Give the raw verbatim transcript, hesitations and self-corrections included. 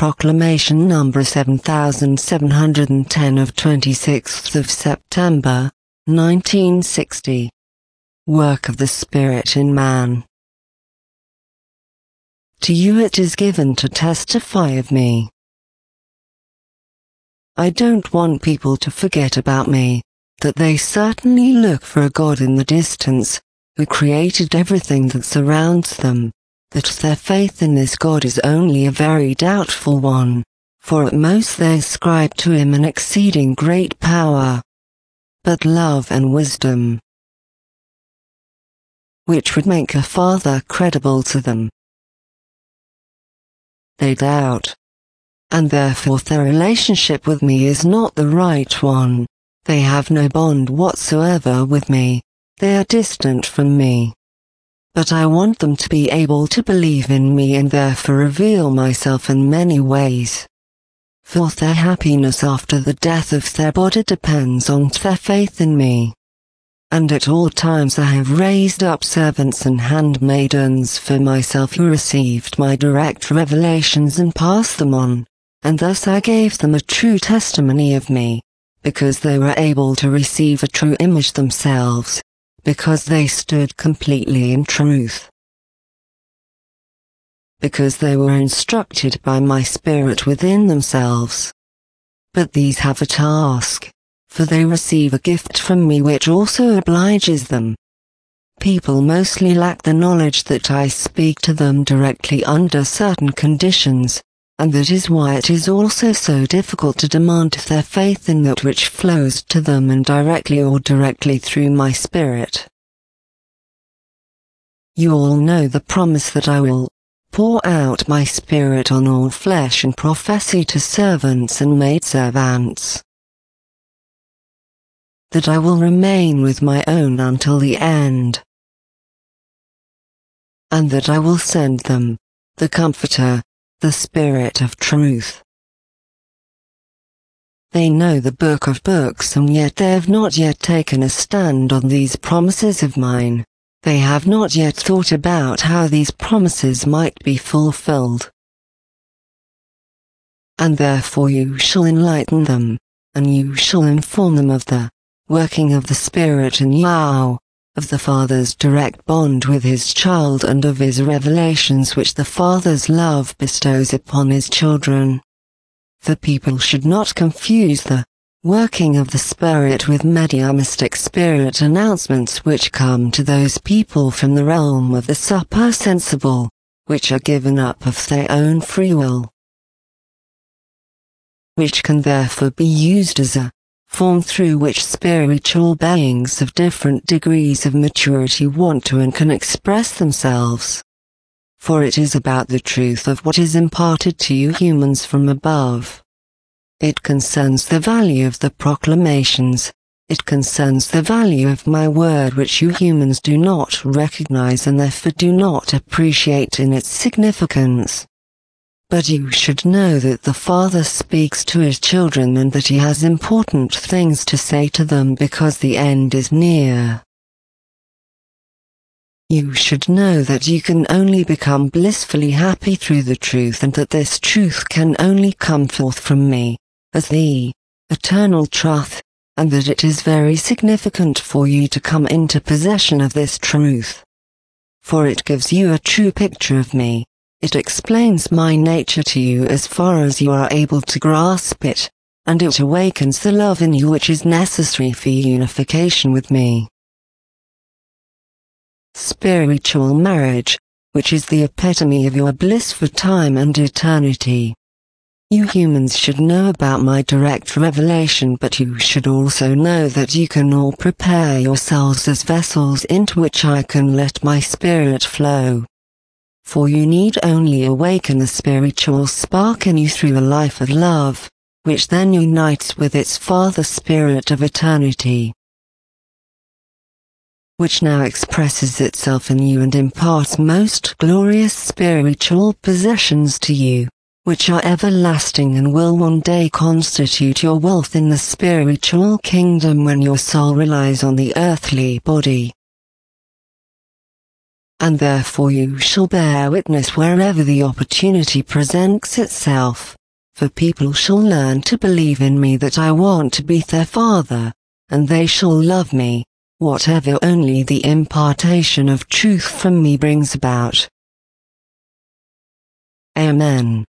Proclamation number seven thousand seven hundred ten of twenty-sixth of September, nineteen sixty. Work of the Spirit in Man. To you it is given to testify of me. I don't want people to forget about me, that they certainly look for a God in the distance, who created everything that surrounds them, that their faith in this God is only a very doubtful one, for at most they ascribe to him an exceeding great power, but love and wisdom, which would make a Father credible to them. They doubt, and therefore their relationship with me is not the right one. They have no bond whatsoever with me, they are distant from me. But I want them to be able to believe in me and therefore reveal myself in many ways. For their happiness after the death of their body depends on their faith in me. And at all times I have raised up servants and handmaidens for myself who received my direct revelations and passed them on, and thus I gave them a true testimony of me, because they were able to receive a true image themselves, because they stood completely in truth, because they were instructed by my Spirit within themselves. But these have a task, for they receive a gift from me which also obliges them. People mostly lack the knowledge that I speak to them directly under certain conditions, and that is why it is also so difficult to demand their faith in that which flows to them indirectly or directly through my Spirit. You all know the promise that I will pour out my Spirit on all flesh and prophesy to servants and maidservants, that I will remain with my own until the end, and that I will send them the Comforter, the Spirit of truth. They know the book of books and yet they have not yet taken a stand on these promises of mine. They have not yet thought about how these promises might be fulfilled. And therefore you shall enlighten them, and you shall inform them of the working of the Spirit in you, of the Father's direct bond with his child and of his revelations which the Father's love bestows upon his children. The people should not confuse the working of the Spirit with mediumistic spirit announcements which come to those people from the realm of the supersensible, which are given up of their own free will, which can therefore be used as a form through which spiritual beings of different degrees of maturity want to and can express themselves. For it is about the truth of what is imparted to you humans from above. It concerns the value of the proclamations, it concerns the value of my word which you humans do not recognize and therefore do not appreciate in its significance. But you should know that the Father speaks to his children and that he has important things to say to them because the end is near. You should know that you can only become blissfully happy through the truth and that this truth can only come forth from me, as the eternal truth, and that it is very significant for you to come into possession of this truth. For it gives you a true picture of me. It explains my nature to you as far as you are able to grasp it, and it awakens the love in you which is necessary for unification with me. Spiritual marriage, which is the epitome of your bliss for time and eternity. You humans should know about my direct revelation, but you should also know that you can all prepare yourselves as vessels into which I can let my Spirit flow. For you need only awaken the spiritual spark in you through a life of love, which then unites with its Father Spirit of eternity, which now expresses itself in you and imparts most glorious spiritual possessions to you, which are everlasting and will one day constitute your wealth in the spiritual kingdom when your soul relies on the earthly body. And therefore you shall bear witness wherever the opportunity presents itself. For people shall learn to believe in me that I want to be their Father, and they shall love me, whatever only the impartation of truth from me brings about. Amen.